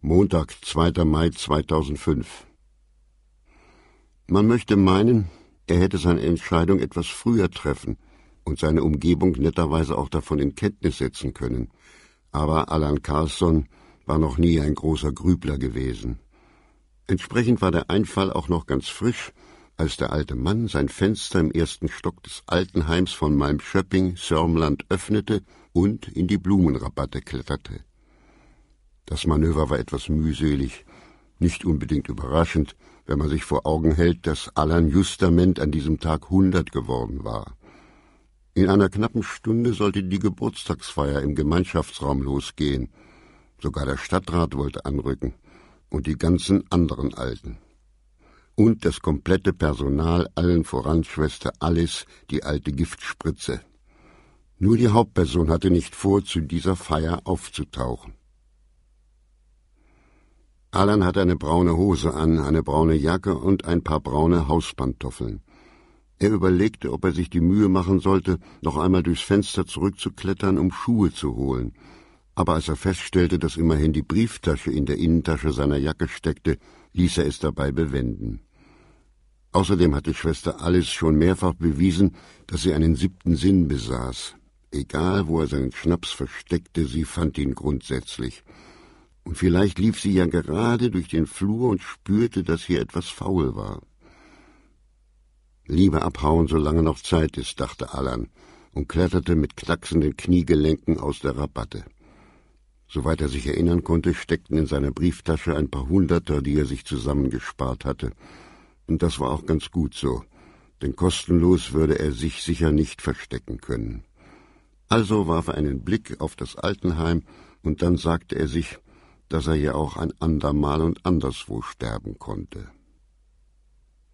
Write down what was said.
Montag, 2. Mai 2005. Man möchte meinen, er hätte seine Entscheidung etwas früher treffen und seine Umgebung netterweise auch davon in Kenntnis setzen können. Aber Allan Karlsson war noch nie ein großer Grübler gewesen. Entsprechend war der Einfall auch noch ganz frisch, als der alte Mann sein Fenster im 1. Stock des Altenheims von Malmschöpping, Sörmland, öffnete und in die Blumenrabatte kletterte. Das Manöver war etwas mühselig, nicht unbedingt überraschend, wenn man sich vor Augen hält, dass Allan justament an diesem Tag 100 geworden war. In einer knappen Stunde sollte die Geburtstagsfeier im Gemeinschaftsraum losgehen. Sogar der Stadtrat wollte anrücken und die ganzen anderen Alten. Und das komplette Personal, allen voran Schwester Alice, die alte Giftspritze. Nur die Hauptperson hatte nicht vor, zu dieser Feier aufzutauchen. Allan hatte eine braune Hose an, eine braune Jacke und ein paar braune Hauspantoffeln. Er überlegte, ob er sich die Mühe machen sollte, noch einmal durchs Fenster zurückzuklettern, um Schuhe zu holen. Aber als er feststellte, dass immerhin die Brieftasche in der Innentasche seiner Jacke steckte, ließ er es dabei bewenden. Außerdem hatte Schwester Alice schon mehrfach bewiesen, dass sie einen 7. Sinn besaß. Egal, wo er seinen Schnaps versteckte, sie fand ihn grundsätzlich. Und vielleicht lief sie ja gerade durch den Flur und spürte, dass hier etwas faul war. Lieber abhauen, solange noch Zeit ist, dachte Allan und kletterte mit knacksenden Kniegelenken aus der Rabatte. Soweit er sich erinnern konnte, steckten in seiner Brieftasche ein paar Hunderter, die er sich zusammengespart hatte. Und das war auch ganz gut so, denn kostenlos würde er sich sicher nicht verstecken können. Also warf er einen Blick auf das Altenheim und dann sagte er sich, dass er ja auch ein andermal und anderswo sterben konnte.